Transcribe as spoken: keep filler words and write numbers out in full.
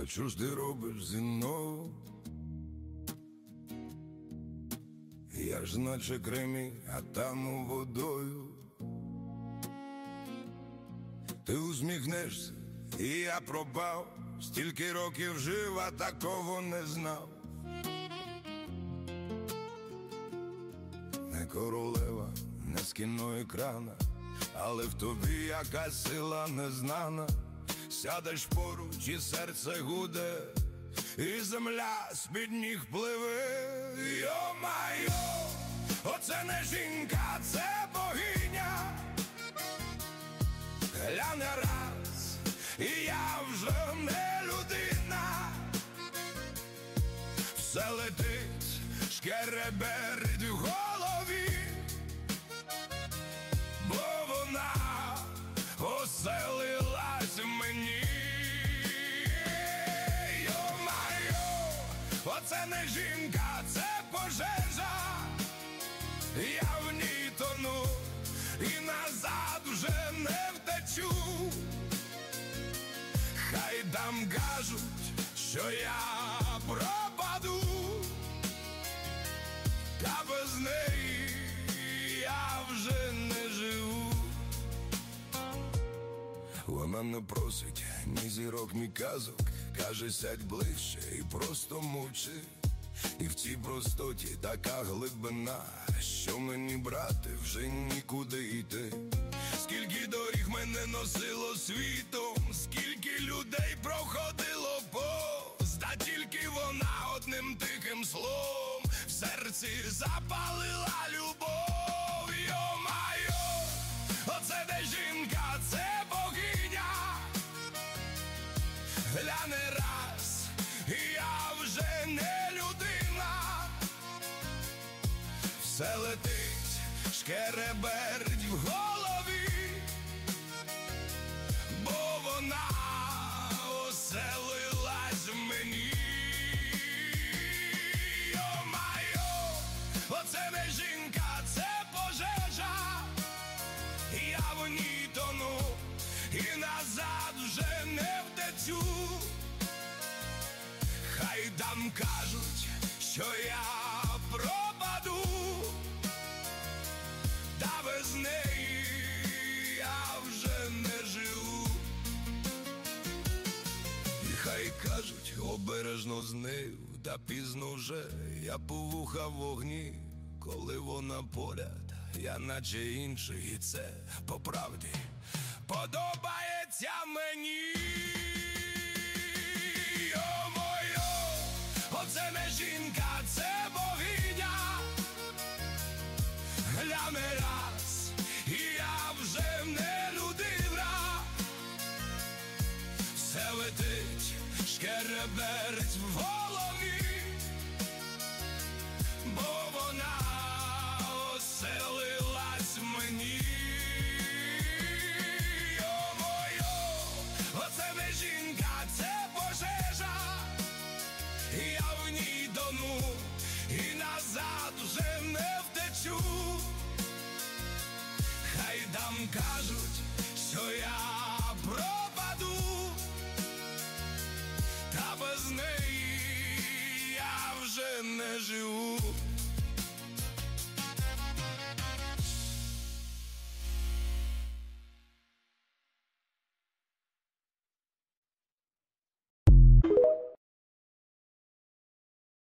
От що ж ти робиш зі мною? Я ж наче Кремінь, а там водою. Ти усміхнешся, і я пропав. Стільки років жив, а такого не знав. Не королева, не з кіноекрана, але в тобі якась сила незнана. Сядеш поруч, і серце гуде, і земля з-під ніг пливе. Йо-майо, оце не жінка, це богиня. Гляне раз, і я вже не людина. Все летить, шкереберть в голові, бо вона оселилась в мені. Йо-майо, оце не жінка, це пожежа. Я в ній тону, і назад вже не втечу. Хай там кажуть, що я пропаду, та без неї я вже не живу. Вона не просить ні зірок, ні казок, каже, сядь ближче і просто мовчи. І в цій простоті така глибина, що мені, брате, вже нікуди йти. Скільки доріг мене носило світом, скільки людей проходило повз, та тільки вона одним тихим словом в серці запалила любов. Йо-майо, оце не жінка, це богиня. Гляне раз, і я вже не людина. Все летить, шкереберть в голові, бо вона оселилась в мені. Йо-майо, оце не жінка, це пожежа. Я в ній тону, і назад вже не втечу. Хай там кажуть, що я пропаду, та без неї я вже не живу. І хай кажуть, обережно з нею, та пізно вже я по вуха в вогні. Коли вона поряд, я наче інший, і це по правді подобається мені. Йо-моє, оце не жінка, це богиня. Гляне раз, і я вже не людина. Все летить, шкереберть в голові, бо вона оселилась в мені. Йо-моє, оце не жінка, це пожежа. Я в ній тону, і назад вже не втечу. Хай там кажуть, що я пропаду, та без неї я вже не живу.